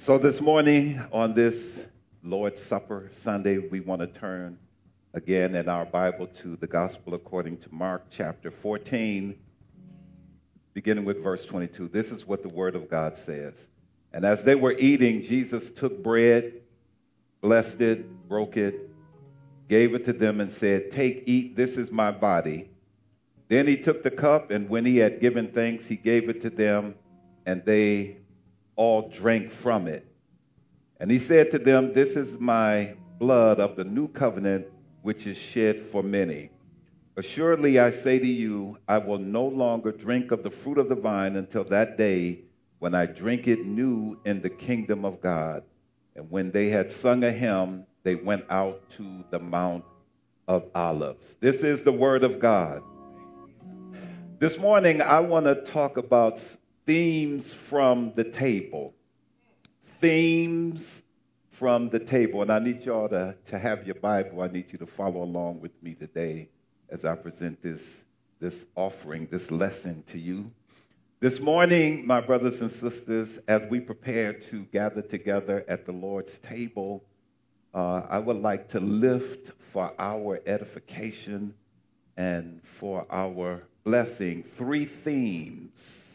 So this morning on this Lord's Supper Sunday, we want to turn again in our Bible to the Gospel according to Mark chapter 14, beginning with verse 22. This is what the Word of God says. And as they were eating, Jesus took bread, blessed it, broke it, gave it to them, and said, "Take, eat, this is my body." Then he took the cup, and when he had given thanks, he gave it to them, and they all drank from it. And he said to them, "This is my blood of the new covenant, which is shed for many. Assuredly, I say to you, I will no longer drink of the fruit of the vine until that day when I drink it new in the kingdom of God." And when they had sung a hymn, they went out to the Mount of Olives. This is the word of God. This morning, I want to talk about themes from the table. Themes from the table. And I need y'all to have your Bible. I need you to follow along with me today as I present this offering, this lesson to you. This morning, my brothers and sisters, as we prepare to gather together at the Lord's table, I would like to lift for our edification and for our blessing three themes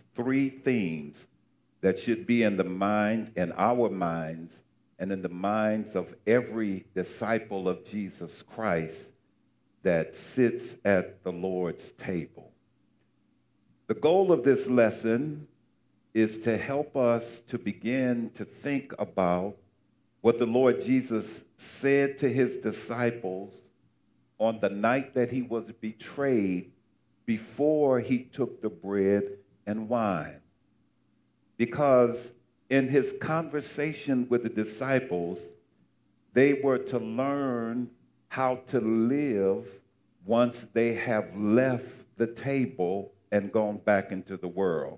that should be in the minds, in our minds, and in the minds of every disciple of Jesus Christ that sits at the Lord's table. The goal of this lesson is to help us to begin to think about what the Lord Jesus said to his disciples on the night that he was betrayed before he took the bread and wine. Because in his conversation with the disciples, they were to learn how to live once they have left the table and gone back into the world.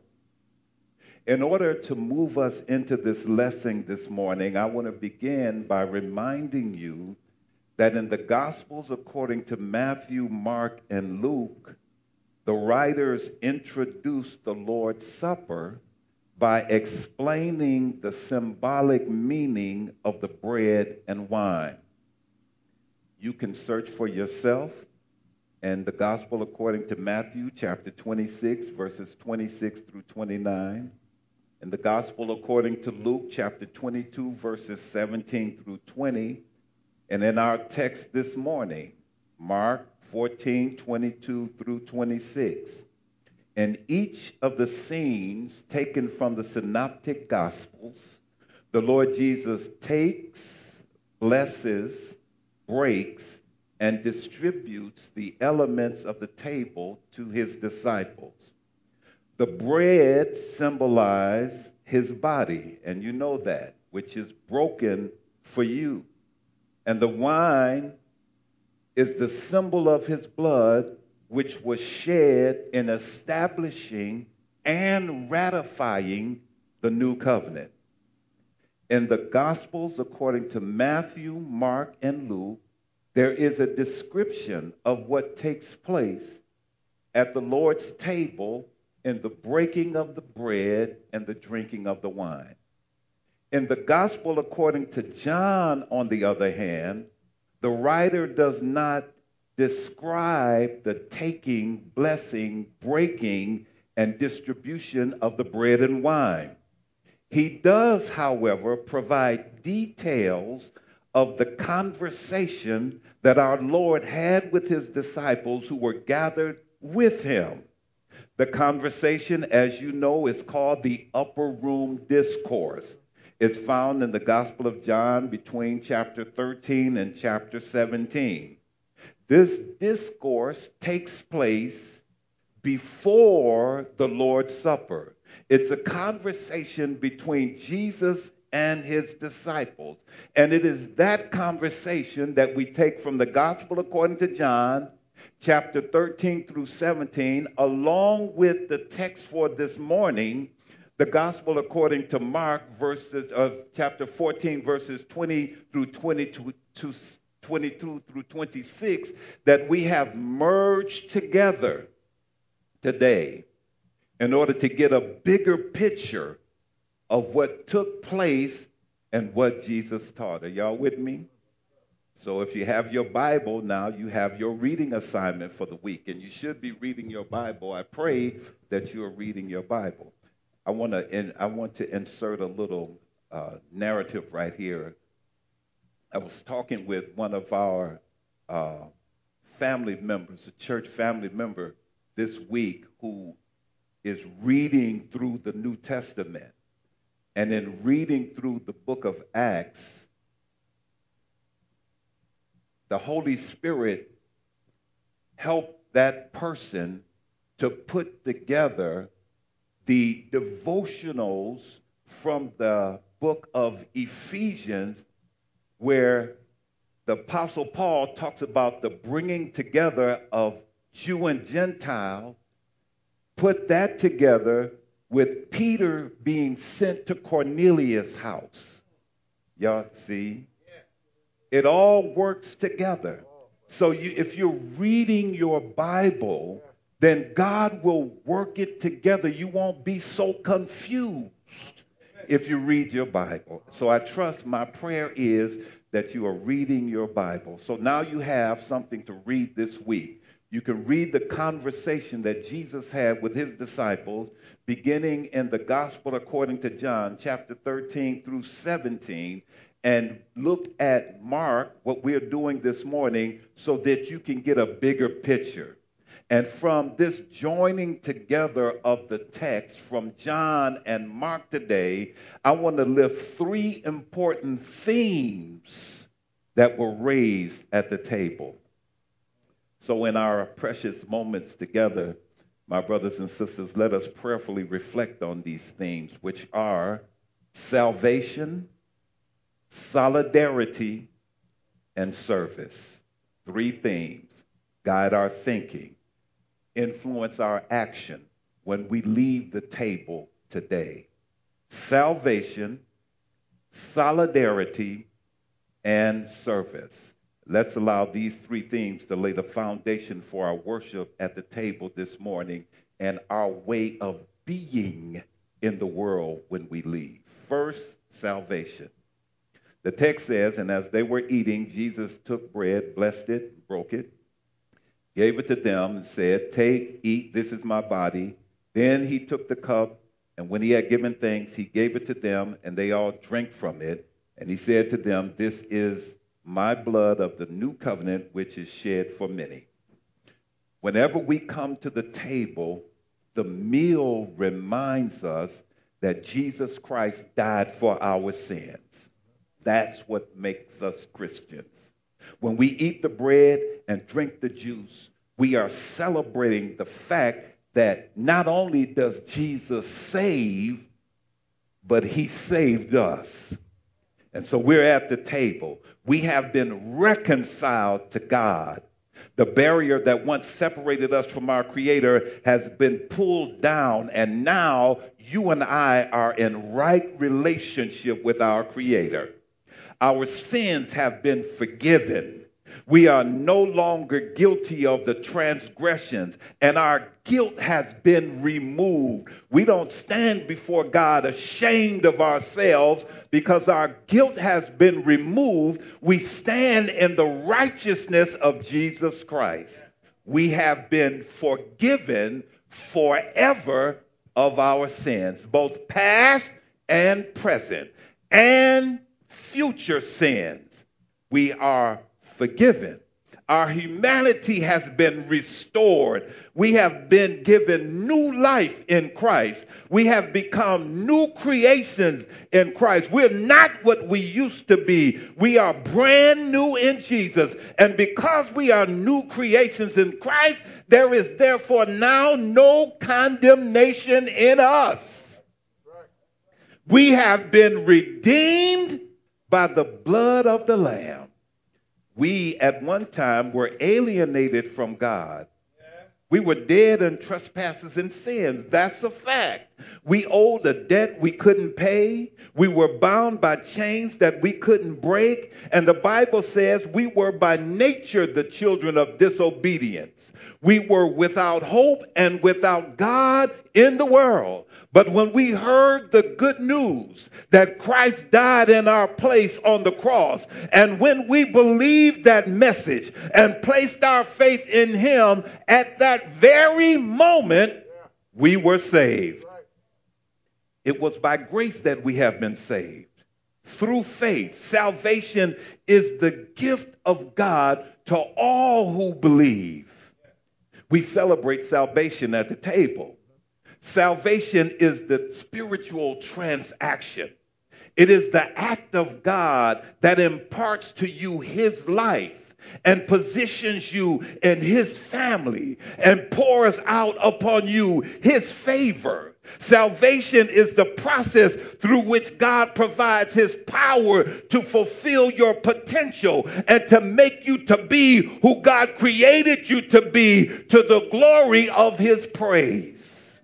In order to move us into this lesson this morning, I want to begin by reminding you that in the Gospels according to Matthew, Mark, and Luke, the writers introduced the Lord's Supper by explaining the symbolic meaning of the bread and wine. You can search for yourself in the Gospel according to Matthew, chapter 26, verses 26 through 29. In the Gospel according to Luke, chapter 22, verses 17 through 20. And in our text this morning, Mark 14, 22 through 26. In each of the scenes taken from the Synoptic Gospels, the Lord Jesus takes, blesses, breaks, and distributes the elements of the table to his disciples. The bread symbolizes his body, and you know that, which is broken for you. And the wine is the symbol of his blood, which was shed in establishing and ratifying the new covenant. In the Gospels, according to Matthew, Mark, and Luke, there is a description of what takes place at the Lord's table in the breaking of the bread and the drinking of the wine. In the Gospel according to John, on the other hand, the writer does not describe the taking, blessing, breaking, and distribution of the bread and wine. He does, however, provide details of the conversation that our Lord had with his disciples who were gathered with him. The conversation, as you know, is called the Upper Room Discourse. It's found in the Gospel of John between chapter 13 and chapter 17. This discourse takes place before the Lord's Supper. It's a conversation between Jesus and his disciples. And it is that conversation that we take from the Gospel according to John, chapter 13 through 17, along with the text for this morning, the Gospel according to Mark, verses of chapter 14, verses 20 through 22 through 26, that we have merged together today in order to get a bigger picture of what took place and what Jesus taught. Are y'all with me? So if you have your Bible now, you have your reading assignment for the week, and you should be reading your Bible. I pray that you are reading your Bible. I want to insert a little narrative right here. I was talking with one of our uh, family members, a church family member, this week who is reading through the New Testament. And in reading through the book of Acts, the Holy Spirit helped that person to put together the devotionals from the book of Ephesians, where the Apostle Paul talks about the bringing together of Jew and Gentile, put that together with Peter being sent to Cornelius' house. Y'all see? It all works together. So if you're reading your Bible, then God will work it together. You won't be so confused if you read your Bible. So I trust, my prayer is that you are reading your Bible. So now you have something to read this week. You can read the conversation that Jesus had with his disciples, beginning in the Gospel according to John, chapter 13 through 17, and look at Mark, what we're doing this morning, so that you can get a bigger picture. And from this joining together of the text from John and Mark today, I want to lift three important themes that were raised at the table. So in our precious moments together, my brothers and sisters, let us prayerfully reflect on these themes, which are salvation, solidarity, and service. Three themes guide our thinking, influence our action when we leave the table today. Salvation, solidarity, and service. Let's allow these three themes to lay the foundation for our worship at the table this morning and our way of being in the world when we leave. First, salvation. The text says, and as they were eating, Jesus took bread, blessed it, broke it, gave it to them, and said, "Take, eat, this is my body." Then he took the cup, and when he had given thanks, he gave it to them, and they all drank from it. And he said to them, "This is my blood of the new covenant, which is shed for many." Whenever we come to the table, the meal reminds us that Jesus Christ died for our sins. That's what makes us Christians. When we eat the bread and drink the juice, we are celebrating the fact that not only does Jesus save, but he saved us. And so we're at the table. We have been reconciled to God. The barrier that once separated us from our Creator has been pulled down, and now you and I are in right relationship with our Creator. Our sins have been forgiven. We are no longer guilty of the transgressions, and our guilt has been removed. We don't stand before God ashamed of ourselves because our guilt has been removed. We stand in the righteousness of Jesus Christ. We have been forgiven forever of our sins, both past and present, and future sins. We are forgiven. Our humanity has been restored. We have been given new life in Christ. We have become new creations in Christ. We're not what we used to be. We are brand new in Jesus. And because we are new creations in Christ, there is therefore now no condemnation in us. We have been redeemed by the blood of the Lamb. We at one time were alienated from God. We were dead in trespasses and sins. That's a fact. We owed a debt we couldn't pay. We were bound by chains that we couldn't break. And the Bible says we were by nature the children of disobedience. We were without hope and without God in the world. But when we heard the good news that Christ died in our place on the cross, and when we believed that message and placed our faith in him, at that very moment, we were saved. It was by grace that we have been saved. Through faith, salvation is the gift of God to all who believe. We celebrate salvation at the table. Salvation is the spiritual transaction. It is the act of God that imparts to you his life and positions you in his family and pours out upon you his favor. Salvation is the process through which God provides his power to fulfill your potential and to make you to be who God created you to be, to the glory of his praise.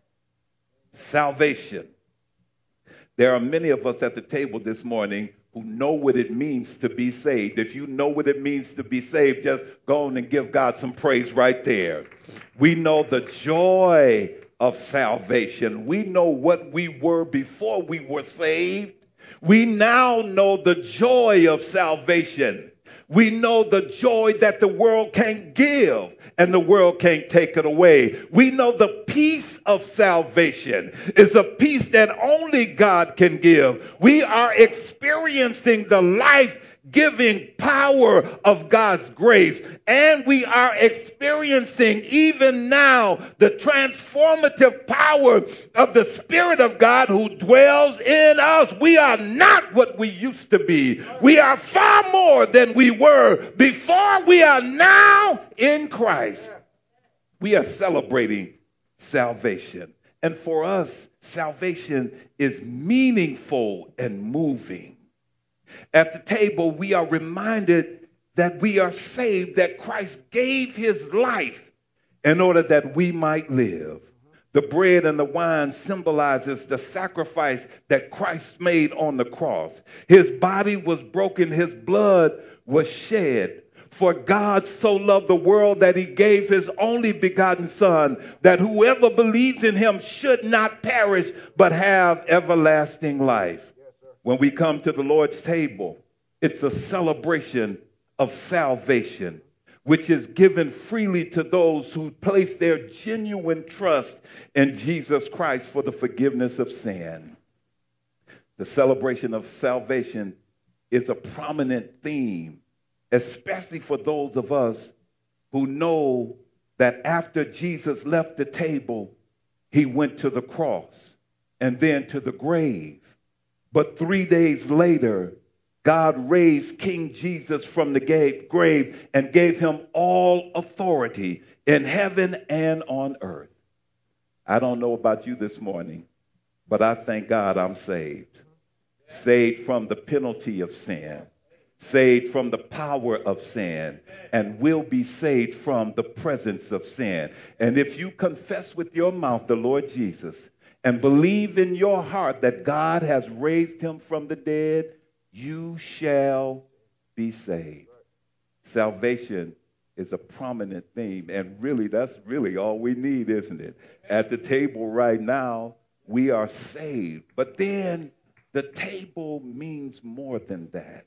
Salvation. There are many of us at the table this morning who know what it means to be saved. If you know what it means to be saved, just go on and give God some praise right there. We know the joy of salvation. We know what we were before we were saved. We now know the joy of salvation. We know the joy that the world can't give and the world can't take it away. We know the peace of salvation is a peace that only God can give. We are experiencing the life-giving power of God's grace, and we are experiencing even now the transformative power of the Spirit of God who dwells in us. We are not what we used to be. We are far more than we were before. We are now in Christ. We are celebrating salvation. And for us, salvation is meaningful and moving. At the table, we are reminded that we are saved, that Christ gave his life in order that we might live. The bread and the wine symbolizes the sacrifice that Christ made on the cross. His body was broken, his blood was shed. For God so loved the world that he gave his only begotten Son, that whoever believes in him should not perish, but have everlasting life. When we come to the Lord's table, it's a celebration of salvation, which is given freely to those who place their genuine trust in Jesus Christ for the forgiveness of sin. The celebration of salvation is a prominent theme, especially for those of us who know that after Jesus left the table, he went to the cross and then to the grave. But 3 days later, God raised King Jesus from the grave and gave him all authority in heaven and on earth. I don't know about you this morning, but I thank God I'm saved. Saved from the penalty of sin. Saved from the power of sin, and will be saved from the presence of sin. And if you confess with your mouth the Lord Jesus and believe in your heart that God has raised him from the dead, you shall be saved. Salvation is a prominent theme, and really, that's really all we need, isn't it? At the table right now, we are saved. But then the table means more than that.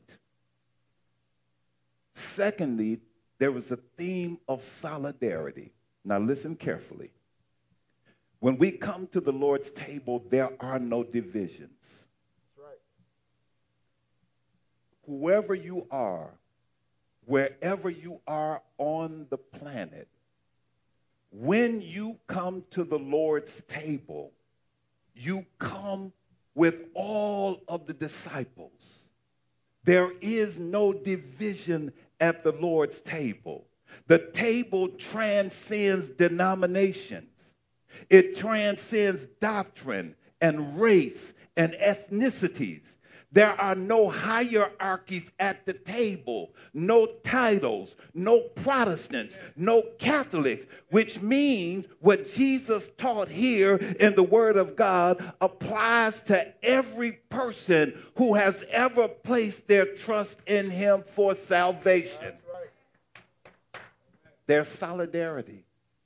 Secondly, there is a theme of solidarity. Now listen carefully. When we come to the Lord's table, there are no divisions. That's right. Whoever you are, wherever you are on the planet, when you come to the Lord's table, you come with all of the disciples. There is no division at the Lord's table. The table transcends denominations. It transcends doctrine and race and ethnicities. There are no hierarchies at the table, no titles, no Protestants, no Catholics, which means what Jesus taught here in the Word of God applies to every person who has ever placed their trust in him for salvation. There's solidarity.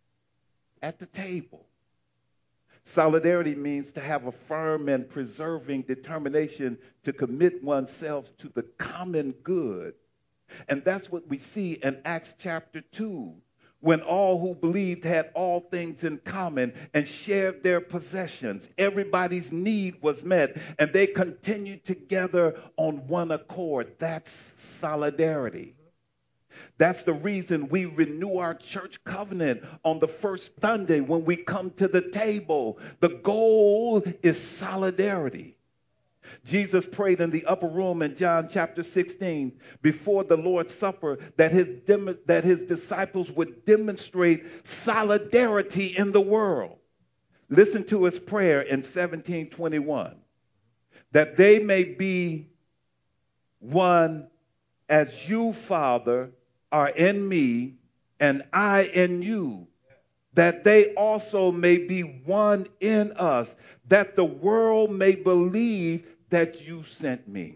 at the table. Solidarity means to have a firm and preserving determination to commit oneself to the common good. And that's what we see in Acts chapter 2, when all who believed had all things in common and shared their possessions. Everybody's need was met, and they continued together on one accord. That's solidarity. That's the reason we renew our church covenant on the first Sunday when we come to the table. The goal is solidarity. Jesus prayed in the upper room in John chapter 16 before the Lord's Supper that his disciples would demonstrate solidarity in the world. Listen to his prayer in 17:21. That they may be one as you, Father, are in me and I in you, that they also may be one in us, that the world may believe that you sent me.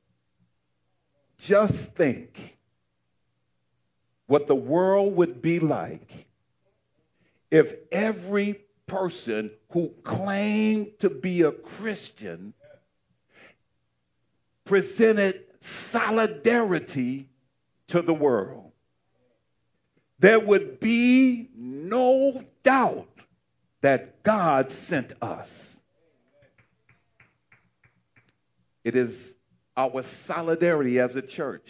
Just think what the world would be like if every person who claimed to be a Christian presented solidarity to the world. There would be no doubt that God sent us. It is our solidarity as a church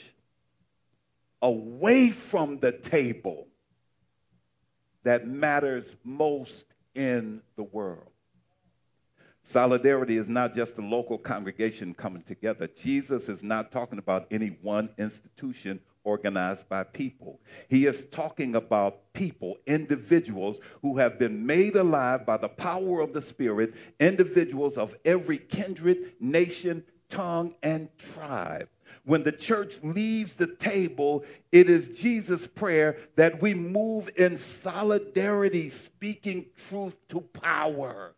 away from the table that matters most in the world. Solidarity is not just a local congregation coming together. Jesus is not talking about any one institution organized by people. He is talking about people, individuals who have been made alive by the power of the Spirit, individuals of every kindred, nation, tongue, and tribe. When the church leaves the table, it is Jesus' prayer that we move in solidarity, speaking truth to power.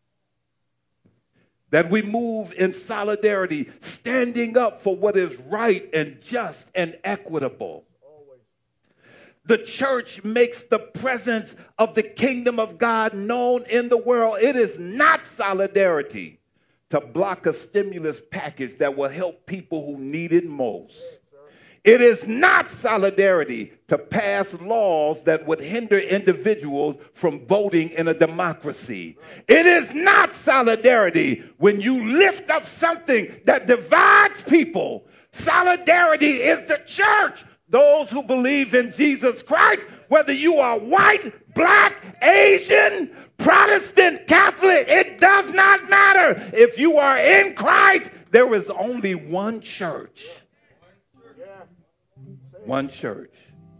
That we move in solidarity, standing up for what is right and just and equitable. The church makes the presence of the kingdom of God known in the world. It is not solidarity to block a stimulus package that will help people who need it most. It is not solidarity to pass laws that would hinder individuals from voting in a democracy. It is not solidarity when you lift up something that divides people. Solidarity is the church. Those who believe in Jesus Christ, whether you are white, black, Asian, Protestant, Catholic, it does not matter. If you are in Christ, there is only one church. One church.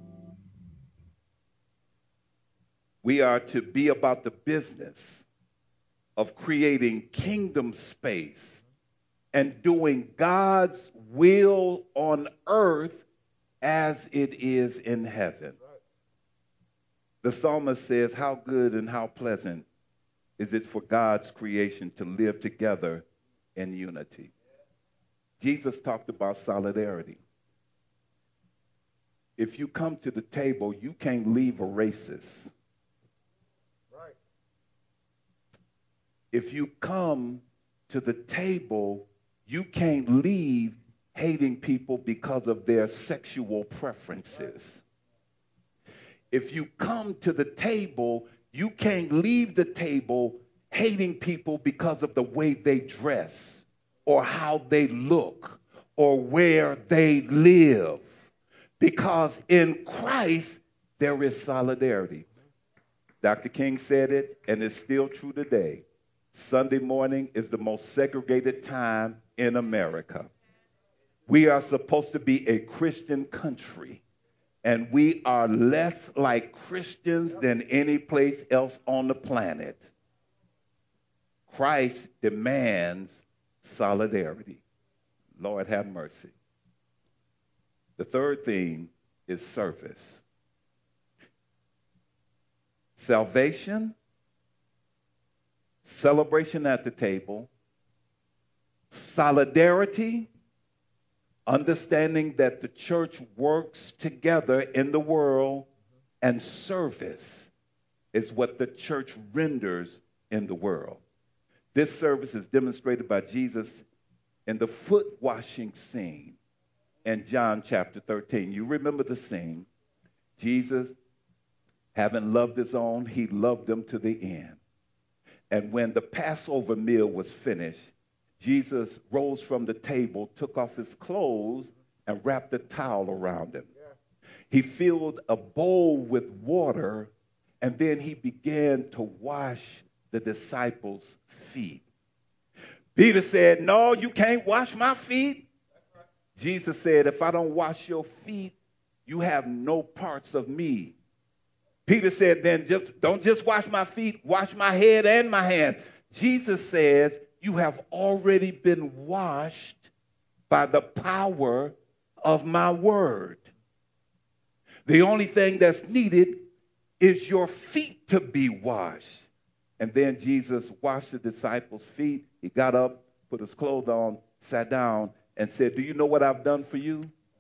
We are to be about the business of creating kingdom space and doing God's will on earth as it is in heaven. The psalmist says, how good and how pleasant is it for God's creation to live together in unity. Jesus talked about solidarity. If you come to the table, you can't leave a racist. Right. If you come to the table, you can't leave hating people because of their sexual preferences. Right. If you come to the table, you can't leave the table hating people because of the way they dress or how they look or where they live. Because in Christ, there is solidarity. Dr. King said it, and it's still true today. Sunday morning is the most segregated time in America. We are supposed to be a Christian country, and we are less like Christians than any place else on the planet. Christ demands solidarity. Lord, have mercy. The third theme is service. Salvation, celebration at the table, solidarity, understanding that the church works together in the world, and service, is what the church renders in the world. This service is demonstrated by Jesus in the foot washing scene in John chapter 13. You remember the scene. Jesus, having loved his own, he loved them to the end. And when the Passover meal was finished, Jesus rose from the table, took off his clothes, and wrapped a towel around him. He filled a bowl with water, and then he began to wash the disciples' feet. Peter said, "No, you can't wash my feet." Jesus said, "If I don't wash your feet, you have no parts of me." Peter said, "Then don't just wash my feet, wash my head and my hands." Jesus says, "You have already been washed by the power of my word. The only thing that's needed is your feet to be washed." And then Jesus washed the disciples' feet. He got up, put his clothes on, sat down, and said, "Do you know what I've done for you?"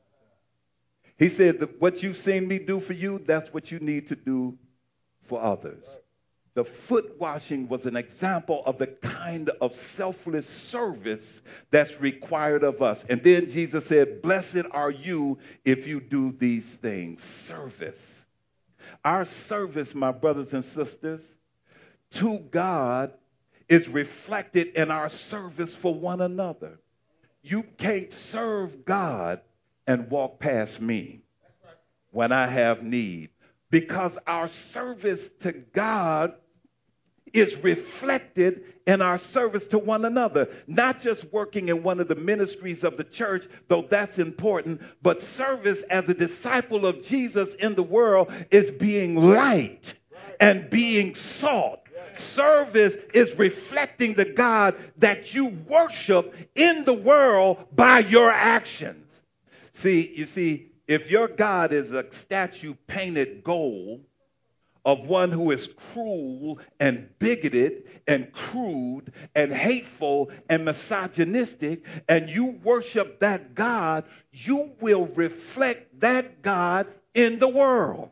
He said, "What you've seen me do for you, that's what you need to do for others." The foot washing was an example of the kind of selfless service that's required of us. And then Jesus said, "Blessed are you if you do these things." Service. Our service, my brothers and sisters, to God is reflected in our service for one another. You can't serve God and walk past me when I have need, because our service to God is reflected in our service to one another. Not just working in one of the ministries of the church, though that's important, but service as a disciple of Jesus in the world is being light and being salt. Service is reflecting the God that you worship in the world by your actions. You see, if your God is a statue painted gold of one who is cruel and bigoted and crude and hateful and misogynistic, and you worship that God, you will reflect that God in the world.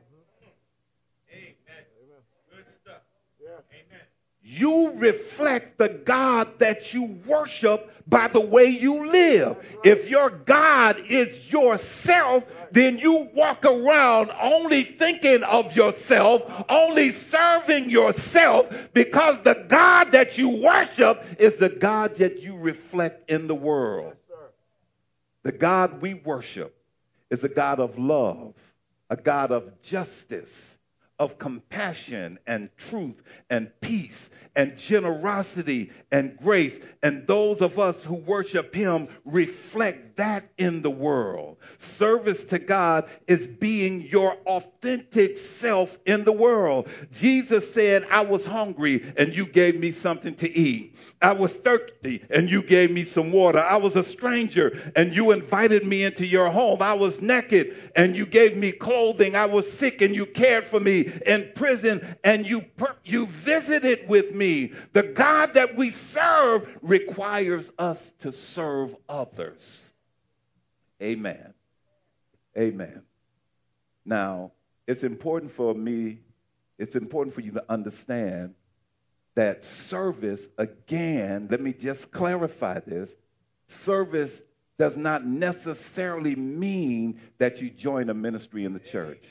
You reflect the God that you worship by the way you live. If your God is yourself, then you walk around only thinking of yourself, only serving yourself, because the God that you worship is the God that you reflect in the world. The God we worship is a God of love, a God of justice, of compassion and truth and peace and generosity and grace. And those of us who worship him reflect that in the world. Service to God is being your authentic self in the world. Jesus said, "I was hungry and you gave me something to eat. I was thirsty and you gave me some water. I was a stranger and you invited me into your home. I was naked and you gave me clothing. I was sick and you cared for me. In prison and you visited with me." The God that we serve requires us to serve others. Amen. Amen. Now, it's important for you to understand that service, again, let me just clarify this, service does not necessarily mean that you join a ministry in the church.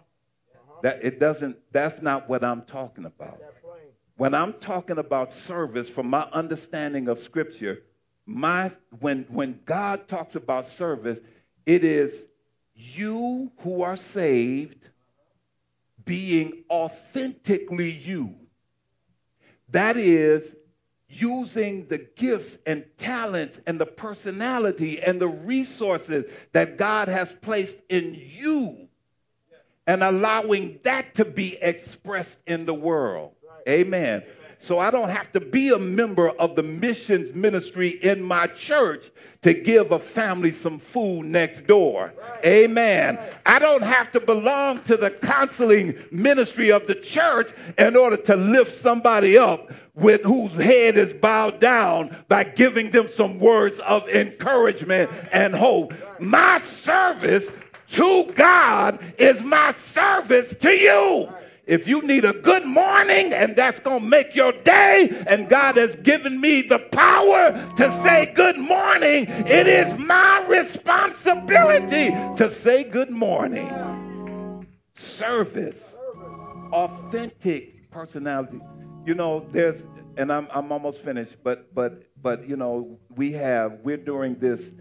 That's not what I'm talking about. When I'm talking about service, from my understanding of Scripture, when God talks about service, it is you who are saved being authentically you. That is, using the gifts and talents and the personality and the resources that God has placed in you and allowing that to be expressed in the world. Amen. So I don't have to be a member of the missions ministry in my church to give a family some food next door. Amen. I don't have to belong to the counseling ministry of the church in order to lift somebody up with whose head is bowed down by giving them some words of encouragement and hope. My service to God is my service to you. If you need a good morning and that's going to make your day, and God has given me the power to say good morning, it is my responsibility to say good morning. Service, authentic personality. You know, and I'm almost finished, but you know, we're during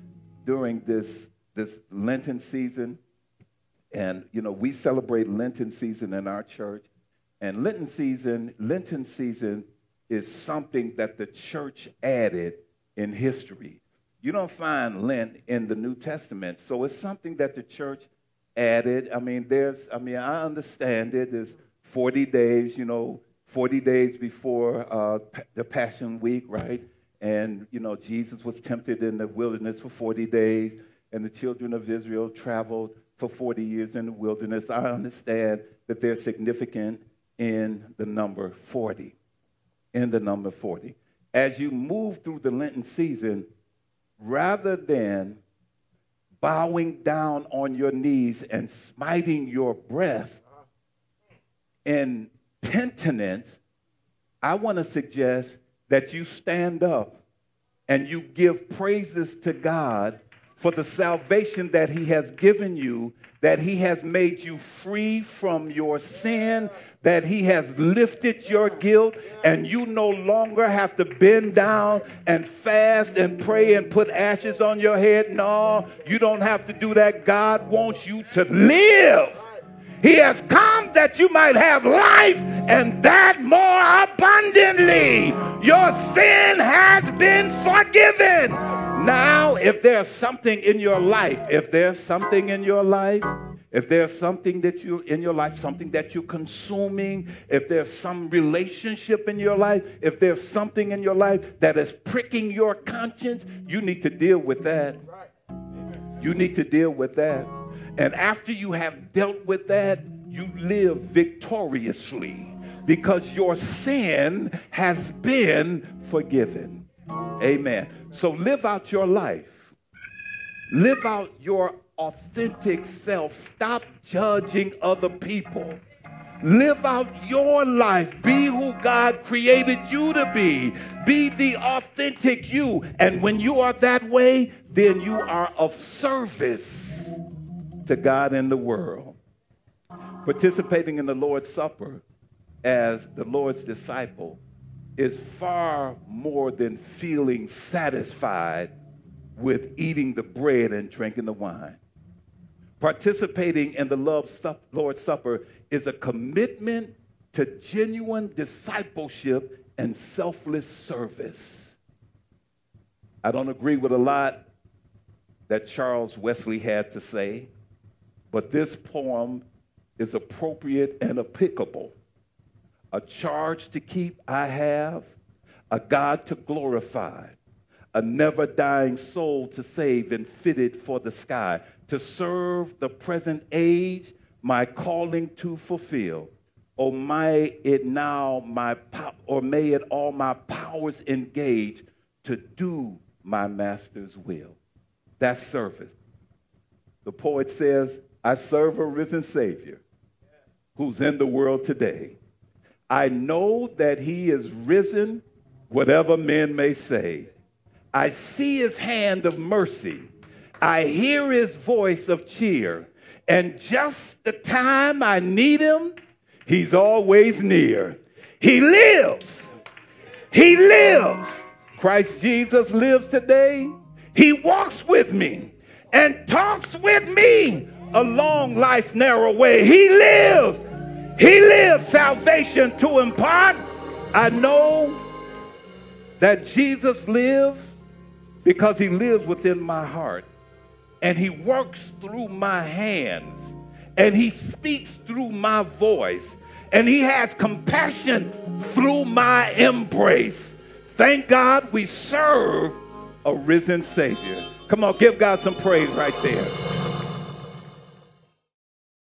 this Lenten season. And, you know, we celebrate Lenten season in our church. And Lenten season is something that the church added in history. You don't find Lent in the New Testament. So it's something that the church added. I mean, I understand it. There's 40 days, 40 days before the Passion Week, right? And, you know, Jesus was tempted in the wilderness for 40 days, and the children of Israel traveled for 40 years in the wilderness. I understand that they're significant in the number 40. As you move through the Lenten season, rather than bowing down on your knees and smiting your breath in penitence, I want to suggest that you stand up and you give praises to God for the salvation that he has given you, that he has made you free from your sin, that he has lifted your guilt, and you no longer have to bend down and fast and pray and put ashes on your head. No, you don't have to do that. God wants you to live. He has come that you might have life, and that more abundantly. Your sin has been forgiven. Now, if there's something in your life, something that you're consuming, if there's some relationship in your life, if there's something in your life that is pricking your conscience, you need to deal with that. And after you have dealt with that, you live victoriously because your sin has been forgiven. Amen. So live out your life. Live out your authentic self. Stop judging other people. Live out your life. Be who God created you to be. Be the authentic you. And when you are that way, then you are of service to God and the world. Participating in the Lord's Supper as the Lord's disciple is far more than feeling satisfied with eating the bread and drinking the wine. Participating in the Lord's Supper is a commitment to genuine discipleship and selfless service. I don't agree with a lot that Charles Wesley had to say, but this poem is appropriate and applicable. A charge to keep I have, a God to glorify, a never-dying soul to save and fitted for the sky, to serve the present age, my calling to fulfill. Or may it all my powers engage to do my master's will. That's service. The poet says, I serve a risen Savior who's in the world today. I know that he is risen, whatever men may say. I see his hand of mercy. I hear his voice of cheer. And just the time I need him, he's always near. He lives. He lives. Christ Jesus lives today. He walks with me and talks with me along life's narrow way. He lives. He lives salvation to impart. I know that Jesus lives because he lives within my heart. And he works through my hands. And he speaks through my voice. And he has compassion through my embrace. Thank God we serve a risen Savior. Come on, give God some praise right there.